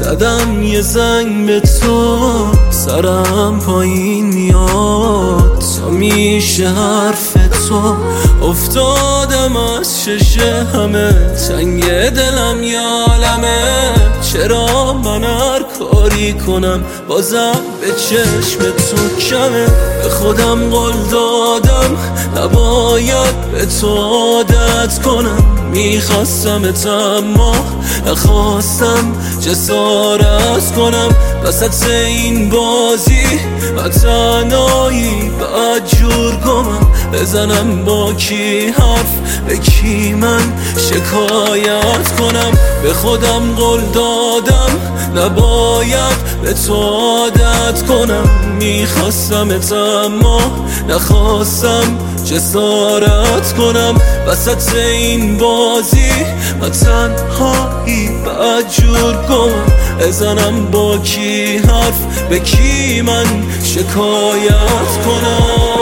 زدم یه زنگ به تو، سرم پایین میاد تا میشه حرف تو. افتادم از ششه همه، تنگ دلم یالمه. چرا من هر کاری کنم بازم به چشم تو کمه؟ به خودم قول دادم نباید به تو عادت کنم. میخواستمت اما نخواستم جسارت کنم. وسط این بازی و تنهایی بعد جور کنم. بزنم با کی حرف، به کی من شکایت کنم؟ به خودم قول دادم نباید به تو عادت کنم. میخواستمت اما نخواستم جسارت کنم. وسط این بازی و تنهایی بعد جور کنم. بزنم با کی حرف، به کی من شکایت کنم؟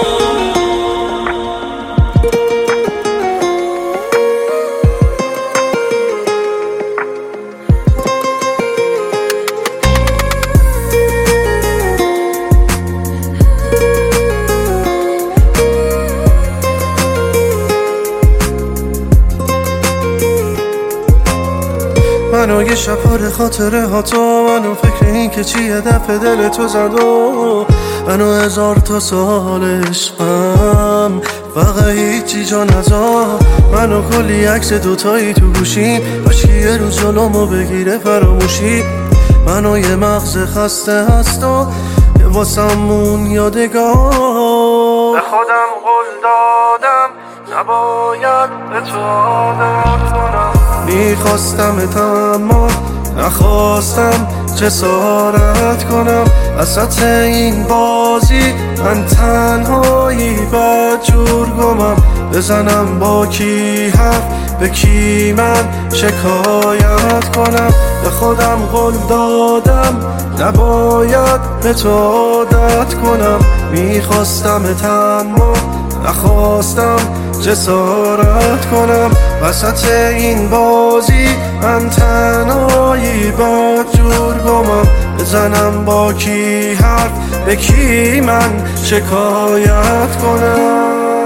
منو یه شب خاطره ها تو، منو فکر این که چیه دفع دل تو زد و منو 1000 تا سال عشقم فقط هیچی جا نذار. منو کلی عکس دوتایی تو گوشیم، کاشکی یه روز جلومو بگیره فراموشی. منو یه مغز خسته هست و یه واسمون یادگار. به خودم قول دادم نباید به تو عادت کنم. میخواستمت اما نخواستم جسارت کنم. وسط این بازی من تنهایی بعد جور گمم. بزنم با کی حرف، به کی من شکایت کنم؟ به خودم قول دادم نباید به تو عادت کنم. میخواستمت اما نخواستم جسارت کنم. وسط این بازی من تنهایی بعد جور گمم. بزنم با کی حرف، به کی من شکایت کنم؟